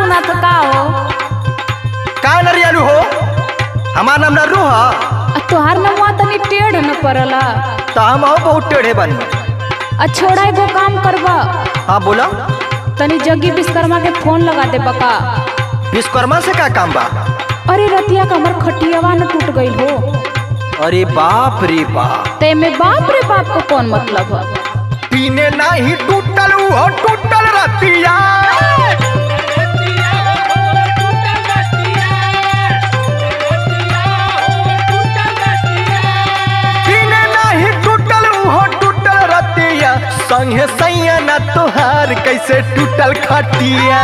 सुना था का हो? का नरियालू हो? हमार नाम नरू ह। तोहार नमवा तनी टेढ़ न पड़ला। तो हम हो बहुत टेढ़े बनी। छोड़ा एगो काम करबा। हाँ बोला। तनी जग्गी विश्वकर्मा के फोन लगा दे बका। विश्वकर्मा से का काम बा? अरे रतिया का हमर खटियावा न टूट गई हो। अरे बाप रे बाप। ते में बाप रे बाप को कौन मतलब है? पीने नहीं टूटल हो टूटल रतिया। पीने नहीं टूटल हो टूटल रतिया। संगे सैया न तोहार कैसे टूटल खटिया।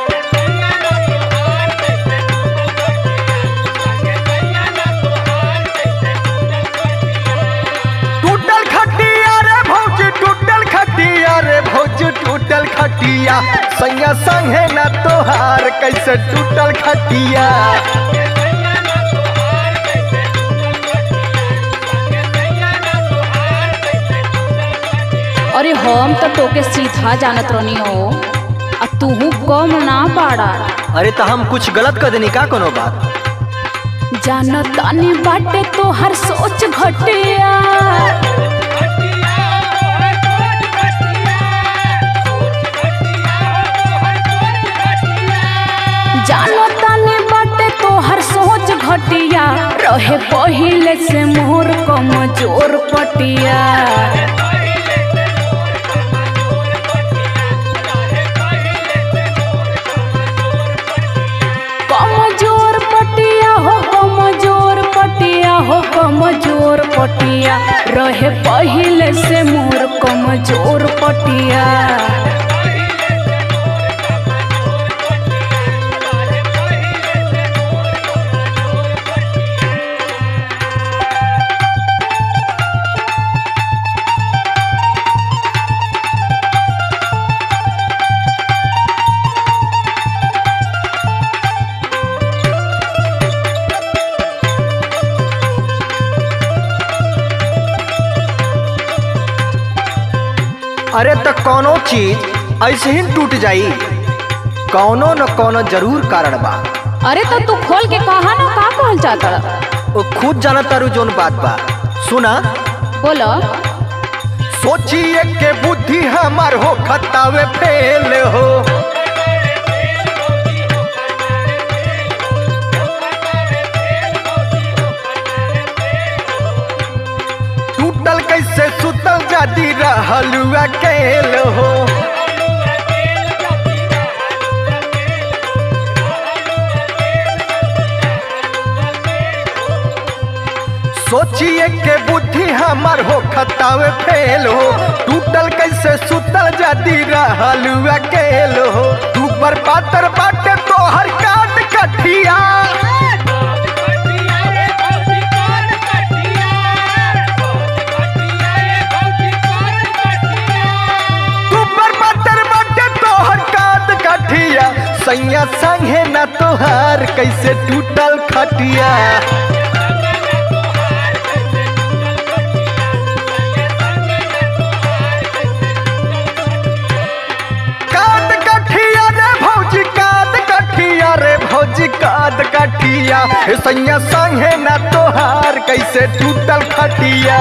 टूटल खटिया सैया संगे न तोहार कैसे टूटल खटिया। अरे हम तो तोके सीधा जानत रहनी हो आ तूहू कम ना पाड़ा। अरे तो हम कुछ गलत कर देनी का कोनो बात? जानत तानी बाटे तो हर सोच घटिया। घटिया रहे पहिले से मोर कमजोर पटिया। कमजोर पटिया हो कमजोर पटिया हो कमजोर पटिया रहे पहिले से मोर कमजोर पटिया। अरे तो कोनो चीज ऐसे ही टूट जाई, कोनो न कोनो जरूर कारण बा। अरे तो तू खोल के कहा ना का कहल चाहता? वो खुद जाना तारू जोन बात बा। सुना बोलो। सोचिए के बुद्धि हमार हो खतावे फेल हो। टूटल कैसे सुतल जादी रहलू अकेल हो। सोचिए के बुद्धि हमार हो खतावे फेल हो। टूटल कैसे सुतल जादी रहलू अकेल हो। तू पर पातर बाटे तो हर काट कठिया। सैया संगे न तोहार कैसे टूटल खटिया। काद कठिया रे भौजी काद कठिया रे भौजी काद कठिया। सैया संगे न तोहार कैसे टूटल खटिया।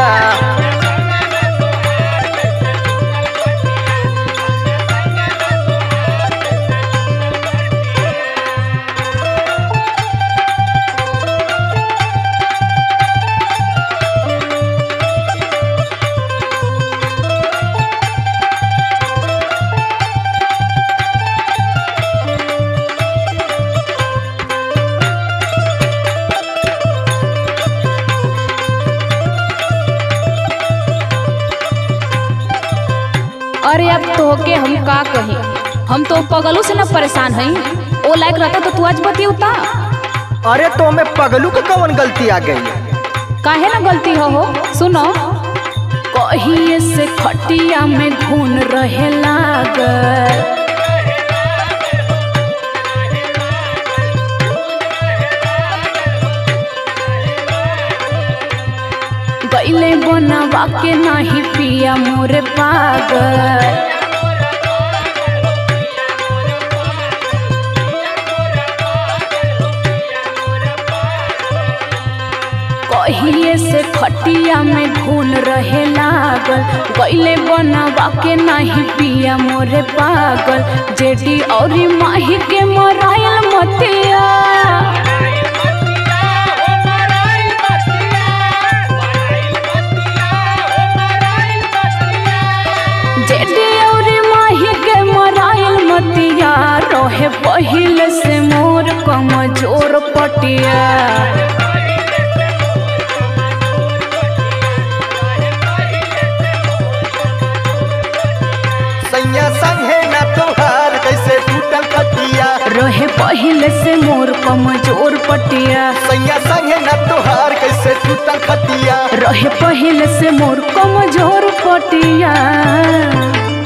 अरे अब तोहके हम का कही, हम तो पगलू से न परेशान हई। ओ लायक रहता तो तू आज बतियुता। अरे तो मैं पगलू के कौन गलती आ गई? काहे ना गलती हो? सुनो। कहिए से खटिया में घून रहे लागल। गईले बनवा के नहीं पिया मोरे पागल। कहिए से खटिया में घून रहे लागल, गईले बनवा के नहीं पिया मोरे पागल, जेडी और माही के मरायल मतिया। जेडी और माही के मरायल मतिया, रहे पहिले से मोर कमजोर पटिया। सैया संगे ना तोहार कैसे टूटल खटिया, रहे पहिले से मोर कमजोर पटिया। सैया संगे ना तोहार कैसे टूटल खटिया, रहे पहिले से मोर कमजोर पटिया।